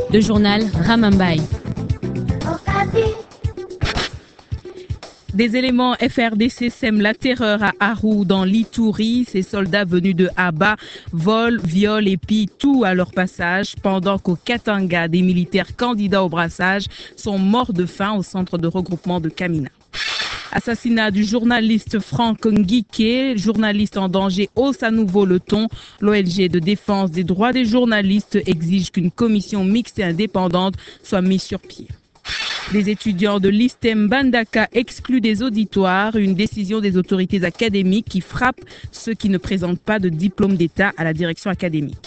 Le journal Ramambaye. Des éléments FRDC sèment la terreur à Aru dans l'Ituri. Ces soldats venus de Aba volent, violent et pillent tout à leur passage, pendant qu'au Katanga, des militaires candidats au brassage sont morts de faim au centre de regroupement de Kamina. Assassinat du journaliste Franck Nguike, journaliste en danger, hausse à nouveau le ton. L'ONG de défense des droits des journalistes exige qu'une commission mixte et indépendante soit mise sur pied. Les étudiants de l'ISTEM Bandaka excluent des auditoires, une décision des autorités académiques qui frappe ceux qui ne présentent pas de diplôme d'État à la direction académique.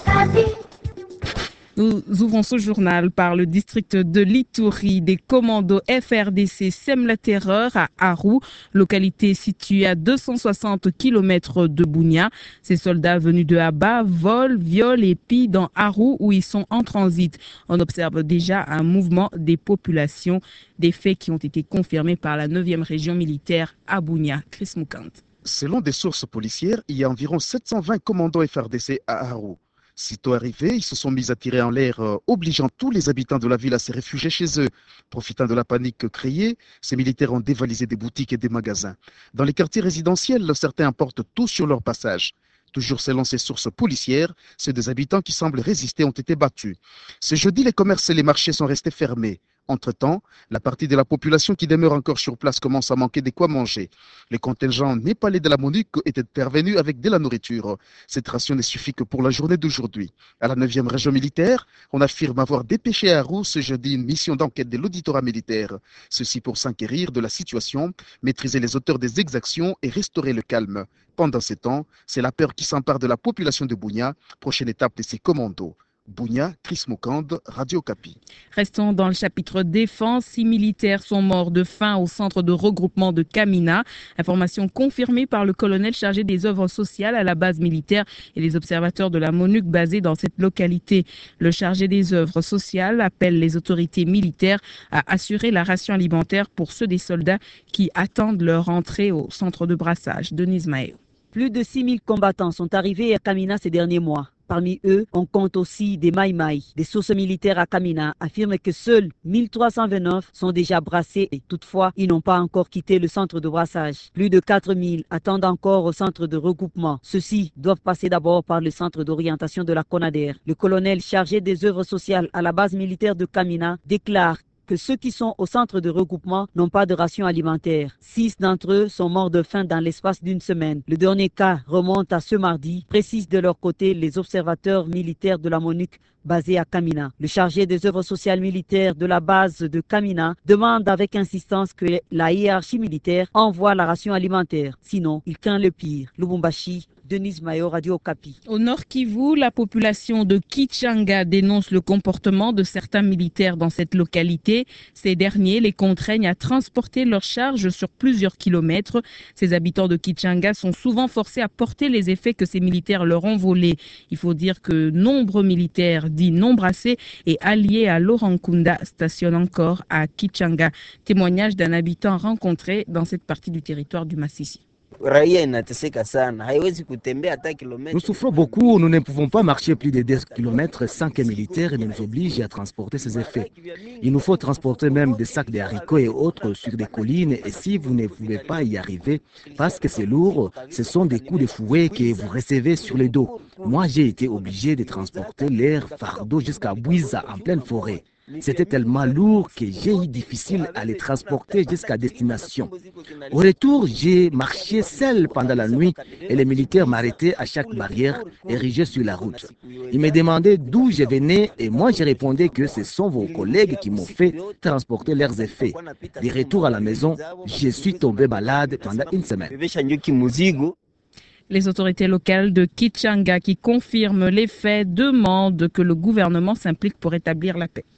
Nous ouvrons ce journal par le district de l'Ituri. Des commandos FRDC sèment la terreur à Aru, localité située à 260 km de Bunia. Ces soldats venus de Aba volent, violent et pillent dans Aru où ils sont en transit. On observe déjà un mouvement des populations, des faits qui ont été confirmés par la 9e région militaire à Bunia. Chris Moukant. Selon des sources policières, il y a environ 720 commandos FRDC à Aru. Sitôt arrivés, ils se sont mis à tirer en l'air, obligeant tous les habitants de la ville à se réfugier chez eux. Profitant de la panique créée, ces militaires ont dévalisé des boutiques et des magasins. Dans les quartiers résidentiels, certains emportent tout sur leur passage. Toujours selon ces sources policières, ceux des habitants qui semblent résister ont été battus. Ce jeudi, les commerces et les marchés sont restés fermés. Entre-temps, la partie de la population qui demeure encore sur place commence à manquer de quoi manger. Les contingents népalais de la MONUC étaient intervenus avec de la nourriture. Cette ration ne suffit que pour la journée d'aujourd'hui. À la 9e région militaire, on affirme avoir dépêché à Aru ce jeudi une mission d'enquête de l'auditorat militaire. Ceci pour s'enquérir de la situation, maîtriser les auteurs des exactions et restaurer le calme. Pendant ce temps, c'est la peur qui s'empare de la population de Bunia. Prochaine étape de ces commandos. Bunia, Chris Moukand, Radio Kapi. Restons dans le chapitre défense. 6 militaires sont morts de faim au centre de regroupement de Kamina. Information confirmée par le colonel chargé des œuvres sociales à la base militaire et les observateurs de la MONUC basés dans cette localité. Le chargé des œuvres sociales appelle les autorités militaires à assurer la ration alimentaire pour ceux des soldats qui attendent leur entrée au centre de brassage. Denise Maé. Plus de 6 000 combattants sont arrivés à Kamina ces derniers mois. Parmi eux, on compte aussi des Maïmaï. Des sources militaires à Kamina affirment que seuls 1329 sont déjà brassés et toutefois, ils n'ont pas encore quitté le centre de brassage. Plus de 4000 attendent encore au centre de regroupement. Ceux-ci doivent passer d'abord par le centre d'orientation de la CONADER. Le colonel chargé des œuvres sociales à la base militaire de Kamina déclare que ceux qui sont au centre de regroupement n'ont pas de ration alimentaire. 6 d'entre eux sont morts de faim dans l'espace d'une semaine. Le dernier cas remonte à ce mardi, précisent de leur côté les observateurs militaires de la MONUC basés à Kamina. Le chargé des œuvres sociales militaires de la base de Kamina demande avec insistance que la hiérarchie militaire envoie la ration alimentaire. Sinon, il craint le pire. Lubumbashi, Denise Mayo, Radio Kapi. Au Nord Kivu, la population de Kichanga dénonce le comportement de certains militaires dans cette localité. Ces derniers les contraignent à transporter leurs charges sur plusieurs kilomètres. Ces habitants de Kichanga sont souvent forcés à porter les effets que ces militaires leur ont volés. Il faut dire que nombreux militaires dits non brassés et alliés à Laurent Kunda stationnent encore à Kichanga. Témoignage d'un habitant rencontré dans cette partie du territoire du Massissi. Nous souffrons beaucoup, nous ne pouvons pas marcher plus de 10 km sans qu'un militaire ne nous oblige à transporter ses effets. Il nous faut transporter même des sacs de haricots et autres sur des collines et si vous ne pouvez pas y arriver parce que c'est lourd, ce sont des coups de fouet que vous recevez sur le dos. Moi, j'ai été obligé de transporter l'air fardeau jusqu'à Bouiza en pleine forêt. C'était tellement lourd que j'ai eu difficile à les transporter jusqu'à destination. Au retour, j'ai marché seul pendant la nuit et les militaires m'arrêtaient à chaque barrière érigée sur la route. Ils me demandaient d'où je venais et moi je répondais que ce sont vos collègues qui m'ont fait transporter leurs effets. De retour à la maison, je suis tombé malade pendant une semaine. Les autorités locales de Kichanga qui confirment les faits demandent que le gouvernement s'implique pour établir la paix.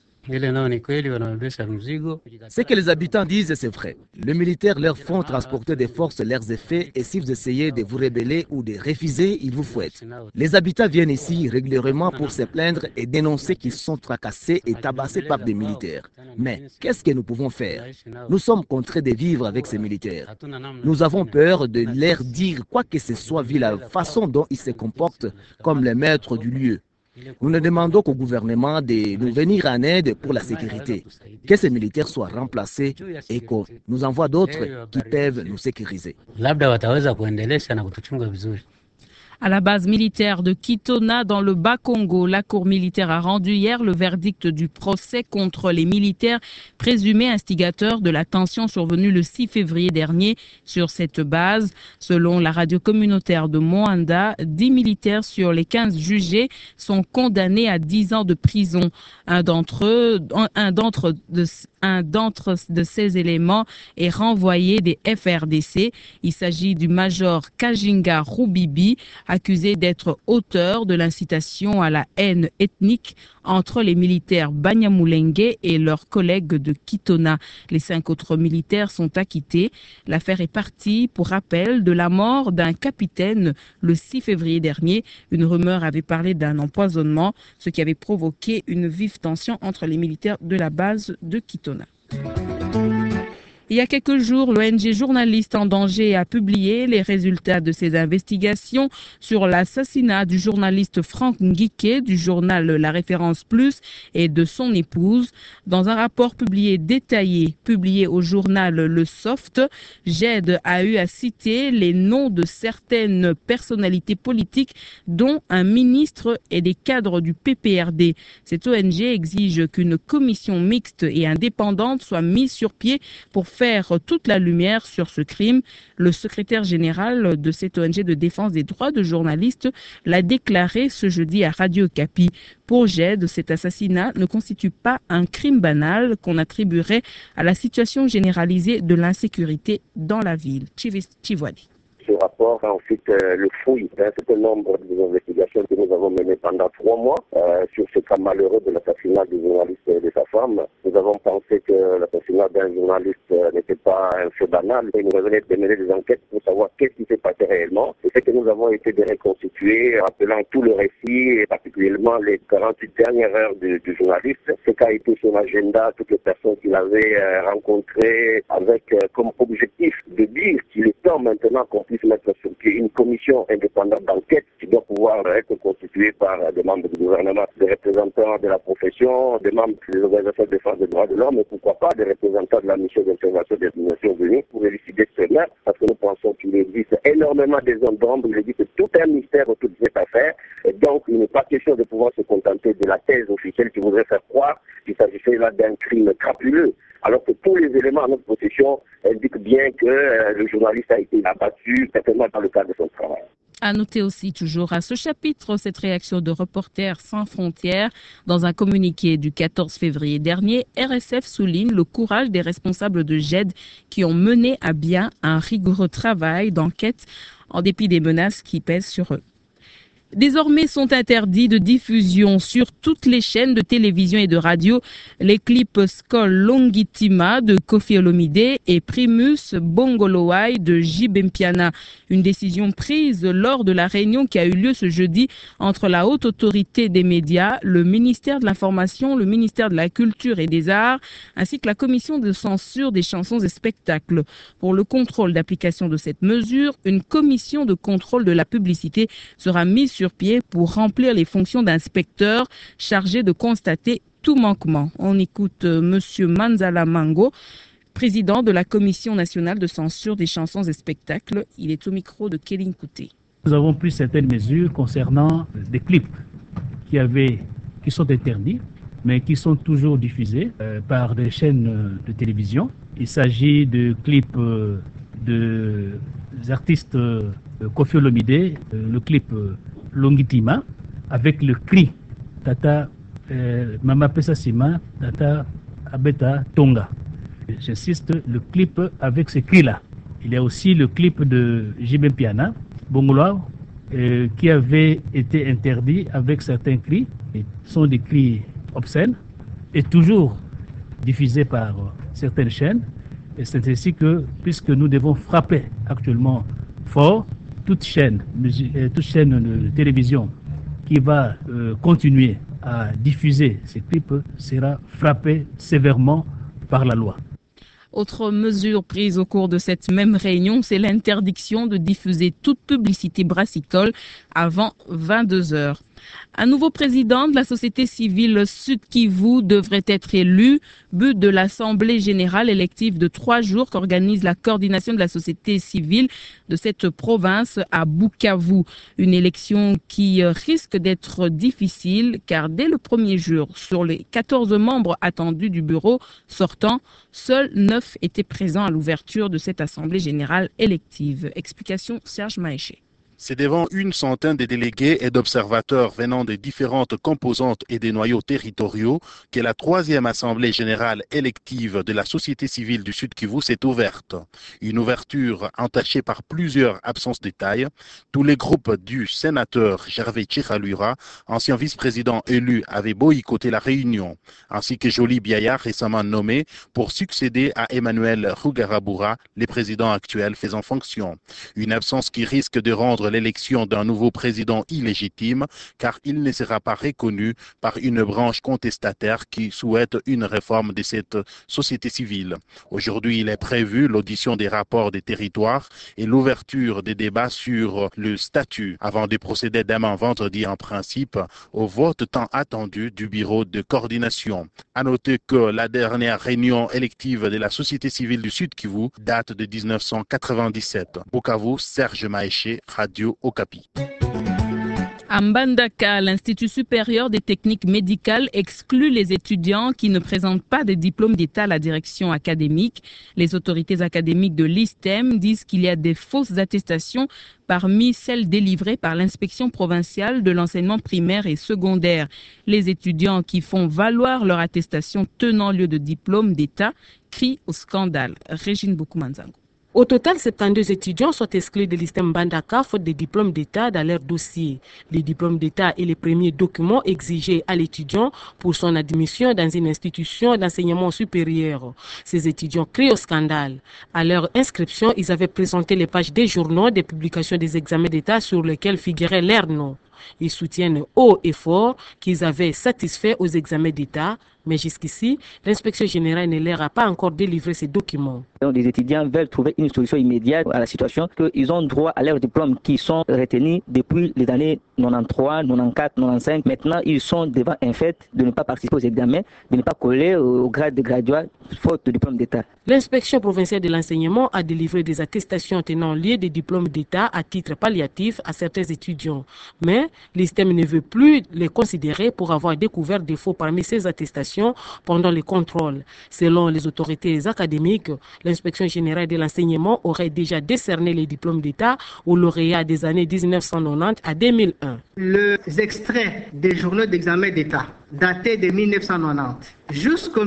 Ce que les habitants disent, c'est vrai. Les militaires leur font transporter des forces leurs effets et si vous essayez de vous rebeller ou de refuser, ils vous fouettent. Les habitants viennent ici régulièrement pour se plaindre et dénoncer qu'ils sont tracassés et tabassés par des militaires. Mais qu'est-ce que nous pouvons faire? Nous sommes contraints de vivre avec ces militaires. Nous avons peur de leur dire quoi que ce soit vu la façon dont ils se comportent comme les maîtres du lieu. Nous ne demandons qu'au gouvernement de nous venir en aide pour la sécurité, que ces militaires soient remplacés et qu'on nous envoie d'autres qui peuvent nous sécuriser. À la base militaire de Kitona dans le Bas-Congo, la cour militaire a rendu hier le verdict du procès contre les militaires présumés instigateurs de la tension survenue le 6 février dernier sur cette base. Selon la radio communautaire de Moanda, 10 militaires sur les 15 jugés sont condamnés à 10 ans de prison. Un d'entre ces éléments est renvoyé des FRDC. Il s'agit du major Kajinga Rubibi, accusé d'être auteur de l'incitation à la haine ethnique entre les militaires Banyamulenge et leurs collègues de Kitona. Les 5 autres militaires sont acquittés. L'affaire est partie, pour rappel, de la mort d'un capitaine le 6 février dernier. Une rumeur avait parlé d'un empoisonnement, ce qui avait provoqué une vive tension entre les militaires de la base de Kitona. Il y a quelques jours, l'ONG Journalistes en danger a publié les résultats de ses investigations sur l'assassinat du journaliste Franck Nguike du journal La Référence Plus et de son épouse. Dans un rapport détaillé au journal Le Soft, GED a eu à citer les noms de certaines personnalités politiques, dont un ministre et des cadres du PPRD. Cette ONG exige qu'une commission mixte et indépendante soit mise sur pied pour faire toute la lumière sur ce crime. Le secrétaire général de cette ONG de défense des droits de journalistes l'a déclaré ce jeudi à Radio Okapi. Pour GED, cet assassinat ne constitue pas un crime banal qu'on attribuerait à la situation généralisée de l'insécurité dans la ville. Chivwadi. Ce rapport a ensuite le fruit d'un certain nombre d'investigations que nous avons menées pendant 3 mois sur ce cas malheureux de l'assassinat du journaliste et de sa femme. Nous avons pensé que l'assassinat d'un journaliste n'était pas un fait banal et nous revenons de mener des enquêtes pour savoir qu'est-ce qui s'est passé réellement. Et c'est que nous avons été de reconstituer, rappelant tout le récit et particulièrement les 48 dernières heures du journaliste. Ce qu'a été son agenda, toutes les personnes qu'il avait rencontrées avec comme objectif de dire qu'il est temps maintenant qu'on puisse mettre sur pied une commission indépendante d'enquête qui doit pouvoir être constituée par des membres du gouvernement, des représentants de la profession, des membres des organisations de défense des droits de l'homme et pourquoi pas des représentants de la mission d'observation des Nations Unies pour élucider ce meurtre, parce que nous pensons qu'il existe énormément de zones d'ombre, il existe tout un mystère autour de cette affaire et donc il n'est pas question de pouvoir se contenter de la thèse officielle qui voudrait faire croire qu'il s'agissait là d'un crime crapuleux. Alors que tous les éléments à notre possession indiquent bien que le journaliste a été abattu, certainement dans le cadre de son travail. À noter aussi toujours à ce chapitre cette réaction de Reporters sans frontières. Dans un communiqué du 14 février dernier, RSF souligne le courage des responsables de GED qui ont mené à bien un rigoureux travail d'enquête en dépit des menaces qui pèsent sur eux. Désormais sont interdits de diffusion sur toutes les chaînes de télévision et de radio les clips Skol Longitima de Koffi Olomide et Primus Bongolowai de Jibempiana. Une décision prise lors de la réunion qui a eu lieu ce jeudi entre la haute autorité des médias, le ministère de l'Information, le ministère de la Culture et des Arts, ainsi que la commission de censure des chansons et spectacles. Pour le contrôle d'application de cette mesure, une commission de contrôle de la publicité sera mise sur pied pour remplir les fonctions d'inspecteur chargé de constater tout manquement. On écoute Monsieur Manzala Mango, président de la Commission nationale de censure des chansons et spectacles. Il est au micro de Kéline Kouté. Nous avons pris certaines mesures concernant des clips qui sont interdits, mais qui sont toujours diffusés par des chaînes de télévision. Il s'agit de clips des artistes Koffi Olomide, le clip Longitima, avec le cri Tata Mama Pesa Sima, Tata Abeta Tonga. J'insiste, le clip avec ce cri-là. Il y a aussi le clip de Jibempiana, Bongoloa, qui avait été interdit avec certains cris. Ce sont des cris obscènes et toujours diffusés par certaines chaînes. Et c'est ainsi que, puisque nous devons frapper actuellement fort, toute chaîne de télévision qui va continuer à diffuser ces clips sera frappée sévèrement par la loi. Autre mesure prise au cours de cette même réunion, c'est l'interdiction de diffuser toute publicité brassicole avant 22 heures. Un nouveau président de la société civile Sud-Kivu devrait être élu, but de l'Assemblée générale élective de 3 jours qu'organise la coordination de la société civile de cette province à Bukavu. Une élection qui risque d'être difficile car dès le premier jour, sur les 14 membres attendus du bureau sortant, seuls 9 étaient présents à l'ouverture de cette Assemblée générale élective. Explication Serge Maéché. C'est devant une centaine de délégués et d'observateurs venant des différentes composantes et des noyaux territoriaux que la 3e Assemblée générale élective de la société civile du Sud-Kivu s'est ouverte. Une ouverture entachée par plusieurs absences de taille. Tous les groupes du sénateur Gervais Tchiralura, ancien vice-président élu, avaient boycotté la réunion, ainsi que Joly Biaya, récemment nommé pour succéder à Emmanuel Rugarabura, le président actuel faisant fonction. Une absence qui risque de rendre l'élection d'un nouveau président illégitime car il ne sera pas reconnu par une branche contestataire qui souhaite une réforme de cette société civile. Aujourd'hui, il est prévu l'audition des rapports des territoires et l'ouverture des débats sur le statut avant de procéder demain vendredi en principe au vote tant attendu du bureau de coordination. À noter que la dernière réunion élective de la société civile du Sud-Kivu date de 1997. Bukavu, Serge Maéché, Radio Okapi. À Mbandaka, l'Institut supérieur des techniques médicales exclut les étudiants qui ne présentent pas de diplôme d'État à la direction académique. Les autorités académiques de l'ISTEM disent qu'il y a des fausses attestations parmi celles délivrées par l'inspection provinciale de l'enseignement primaire et secondaire. Les étudiants qui font valoir leur attestation tenant lieu de diplôme d'État crient au scandale. Régine Bokumanzango. Au total, 72 étudiants sont exclus de l'ISTEM Mbandaka faute des diplômes d'État dans leur dossier. Les diplômes d'État est le premier document exigé à l'étudiant pour son admission dans une institution d'enseignement supérieur. Ces étudiants crient au scandale. À leur inscription, ils avaient présenté les pages des journaux des publications des examens d'État sur lesquels figurait leur nom. Ils soutiennent haut et fort qu'ils avaient satisfait aux examens d'État, mais jusqu'ici, l'inspection générale ne leur a pas encore délivré ces documents. Les étudiants veulent trouver une solution immédiate à la situation qu'ils ont droit à leurs diplômes qui sont retenus depuis les années 93, 94, 95. Maintenant, ils sont devant un fait de ne pas participer aux examens, de ne pas coller au grade de graduat faute de diplôme d'État. L'inspection provinciale de l'enseignement a délivré des attestations tenant lieu des diplômes d'État à titre palliatif à certains étudiants. Mais l'ISTEM ne veut plus les considérer pour avoir découvert des faux parmi ces attestations pendant les contrôles. Selon les autorités académiques, l'inspection générale de l'enseignement aurait déjà décerné les diplômes d'État aux lauréats des années 1990 à 2001. Les extraits des journaux d'examen d'État datés de 1990 jusqu'en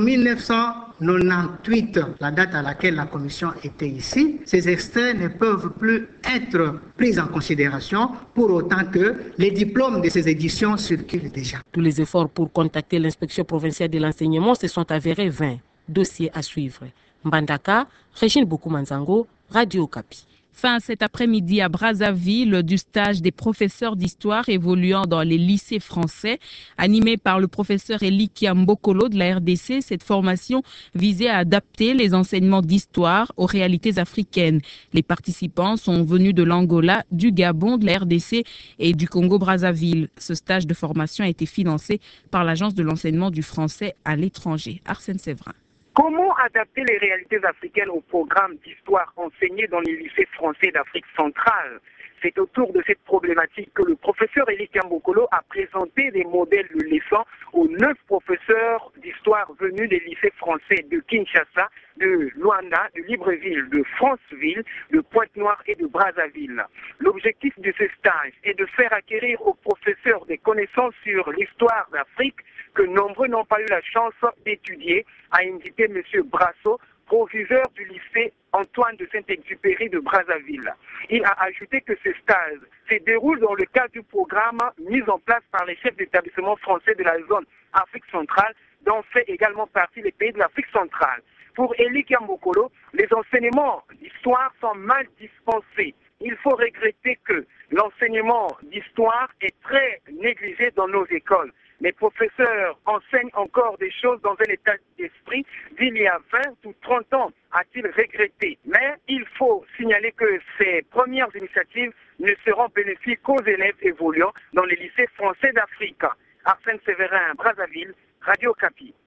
1998, la date à laquelle la commission était ici, ces extraits ne peuvent plus être pris en considération pour autant que les diplômes de ces éditions circulent déjà. Tous les efforts pour contacter l'inspection provinciale de l'enseignement se sont avérés vains. Dossier à suivre. Mbandaka, Régine Bokumanzango, Radio Okapi. Fin cet après-midi à Brazzaville du stage des professeurs d'histoire évoluant dans les lycées français. Animé par le professeur Elikia Mbokolo de la RDC, cette formation visait à adapter les enseignements d'histoire aux réalités africaines. Les participants sont venus de l'Angola, du Gabon, de la RDC et du Congo-Brazzaville. Ce stage de formation a été financé par l'Agence de l'enseignement du français à l'étranger. Arsène Séverin. Comment adapter les réalités africaines au programme d'histoire enseigné dans les lycées français d'Afrique centrale? C'est autour de cette problématique que le professeur Elikia Mbokolo a présenté des modèles de leçons aux 9 professeurs d'histoire venus des lycées français de Kinshasa, de Luanda, de Libreville, de Franceville, de Pointe-Noire et de Brazzaville. L'objectif de ce stage est de faire acquérir aux professeurs des connaissances sur l'histoire d'Afrique que nombreux n'ont pas eu la chance d'étudier, a indiqué M. Brasso, proviseur du lycée Antoine de Saint-Exupéry de Brazzaville. Il a ajouté que ce stage se déroule dans le cadre du programme mis en place par les chefs d'établissement français de la zone Afrique centrale, dont fait également partie les pays de l'Afrique centrale. Pour Elikia Mbokolo, les enseignements d'histoire sont mal dispensés. Il faut regretter que l'enseignement d'histoire est très négligé dans nos écoles. Les professeurs enseignent encore des choses dans un état d'esprit d'il y a 20 ou 30 ans, a-t-il regretté. Mais il faut signaler que ces premières initiatives ne seront bénéfiques qu'aux élèves évoluant dans les lycées français d'Afrique. Arsène Séverin, Brazzaville, Radio Okapi.